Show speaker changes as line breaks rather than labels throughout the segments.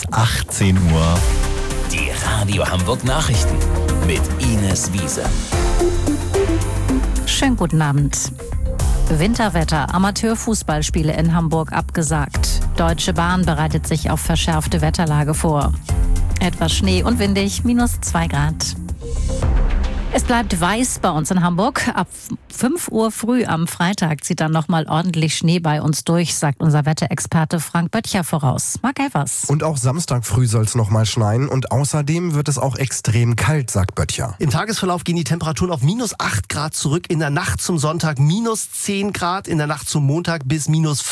bis 18 Uhr.
Die Radio Hamburg Nachrichten mit Ines Wiese.
Schönen guten Abend. Winterwetter, Amateurfußballspiele in Hamburg abgesagt. Deutsche Bahn bereitet sich auf verschärfte Wetterlage vor. Etwas Schnee und windig, -2 Grad. Es bleibt weiß bei uns in Hamburg. Ab 5 Uhr früh am Freitag zieht dann nochmal ordentlich Schnee bei uns durch, sagt unser Wetterexperte Frank Böttcher voraus. Marc Evers.
Und auch Samstag früh soll es nochmal schneien und außerdem wird es auch extrem kalt, sagt Böttcher.
Im Tagesverlauf gehen die Temperaturen auf -8 Grad zurück, in der Nacht zum Sonntag -10 Grad, in der Nacht zum Montag bis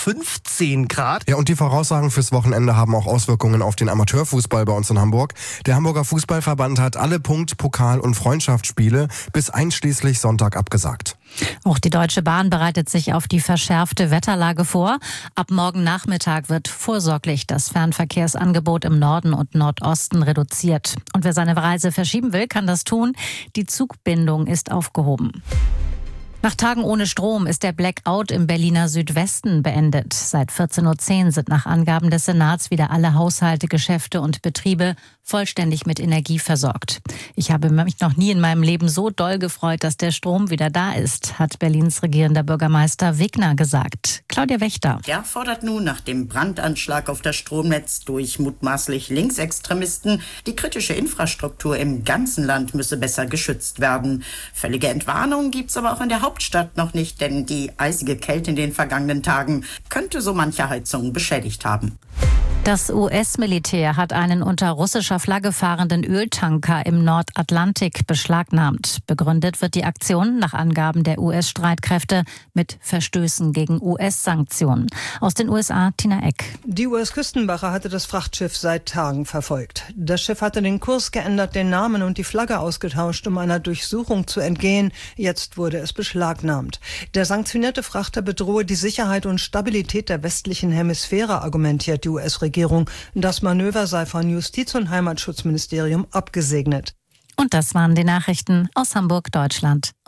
-15 Grad.
Ja, und die Voraussagen fürs Wochenende haben auch Auswirkungen auf den Amateurfußball bei uns in Hamburg. Der Hamburger Fußballverband hat alle Punkt-, Pokal- und Freundschaftsspiele bis einschließlich Sonntag abgesagt.
Auch die Deutsche Bahn bereitet sich auf die verschärfte Wetterlage vor. Ab morgen Nachmittag wird vorsorglich das Fernverkehrsangebot im Norden und Nordosten reduziert. Und wer seine Reise verschieben will, kann das tun. Die Zugbindung ist aufgehoben. Nach Tagen ohne Strom ist der Blackout im Berliner Südwesten beendet. Seit 14.10 Uhr sind nach Angaben des Senats wieder alle Haushalte, Geschäfte und Betriebe vollständig mit Energie versorgt. Ich habe mich noch nie in meinem Leben so doll gefreut, dass der Strom wieder da ist, hat Berlins regierender Bürgermeister Wigner gesagt. Claudia Wächter.
Er fordert nun nach dem Brandanschlag auf das Stromnetz durch mutmaßlich Linksextremisten, die kritische Infrastruktur im ganzen Land müsse besser geschützt werden. Völlige Entwarnung gibt's aber auch in der Hauptstadt noch nicht, denn die eisige Kälte in den vergangenen Tagen könnte so manche Heizung beschädigt haben.
Das US-Militär hat einen unter russischer Flagge fahrenden Öltanker im Nordatlantik beschlagnahmt. Begründet wird die Aktion nach Angaben der US-Streitkräfte mit Verstößen gegen US-Sanktionen. Aus den USA, Tina Eck.
Die US-Küstenwache hatte das Frachtschiff seit Tagen verfolgt. Das Schiff hatte den Kurs geändert, den Namen und die Flagge ausgetauscht, um einer Durchsuchung zu entgehen. Jetzt wurde es beschlagnahmt. Der sanktionierte Frachter bedrohe die Sicherheit und Stabilität der westlichen Hemisphäre, argumentiert die US-Regierung. Das Manöver sei von Justiz- und Heimatschutzministerium abgesegnet.
Und das waren die Nachrichten aus Hamburg, Deutschland.